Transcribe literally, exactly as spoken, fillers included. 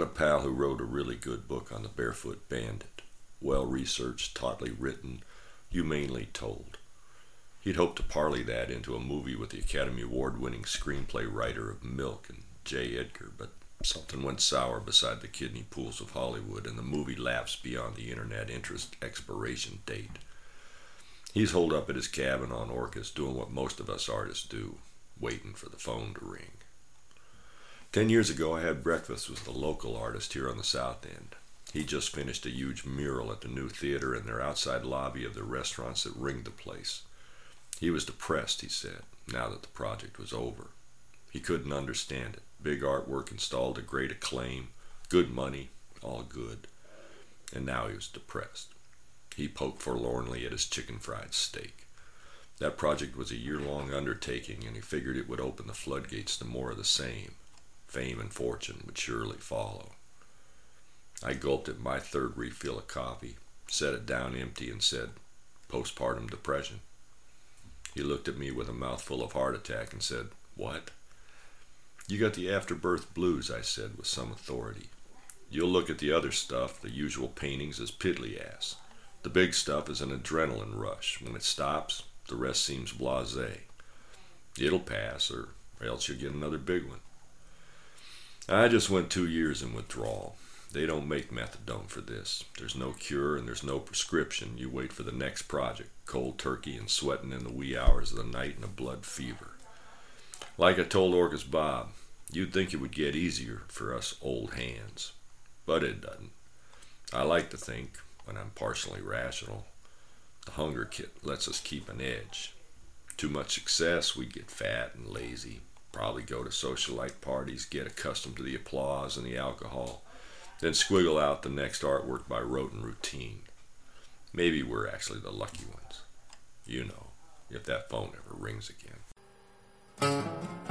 got a pal who wrote a really good book on the Barefoot Bandit. Well-researched, tautly written, humanely told. He'd hoped to parlay that into a movie with the Academy Award-winning screenplay writer of Milk and J. Edgar, but something went sour beside the kidney pools of Hollywood, and the movie lapsed beyond the internet interest expiration date. He's holed up at his cabin on Orcas doing what most of us artists do, waiting for the phone to ring. Ten years ago, I had breakfast with a local artist here on the South End. He just finished a huge mural at the new theater in their outside lobby of the restaurants that ringed the place. He was depressed, he said, now that the project was over. He couldn't understand it. Big artwork installed to great acclaim, good money, all good. And now he was depressed. He poked forlornly at his chicken fried steak. That project was a year-long undertaking, and he figured it would open the floodgates to more of the same. Fame and fortune would surely follow. I gulped at my third refill of coffee, set it down empty, and said, "Postpartum depression." He looked at me with a mouthful of heart attack and said, "What?" "You got the afterbirth blues," I said with some authority. "You'll look at the other stuff, the usual paintings, as piddly ass. The big stuff is an adrenaline rush. When it stops, the rest seems blasé. It'll pass, or else you'll get another big one." I just went two years in withdrawal. They don't make methadone for this. There's no cure and there's no prescription. You wait for the next project, cold turkey and sweating in the wee hours of the night in a blood fever. Like I told Orcas Bob, you'd think it would get easier for us old hands. But it doesn't. I like to think, when I'm partially rational, the hunger kit lets us keep an edge. Too much success, we get fat and lazy. Probably go to socialite parties, get accustomed to the applause and the alcohol, then squiggle out the next artwork by rote and routine. Maybe we're actually the lucky ones. You know, if that phone ever rings again.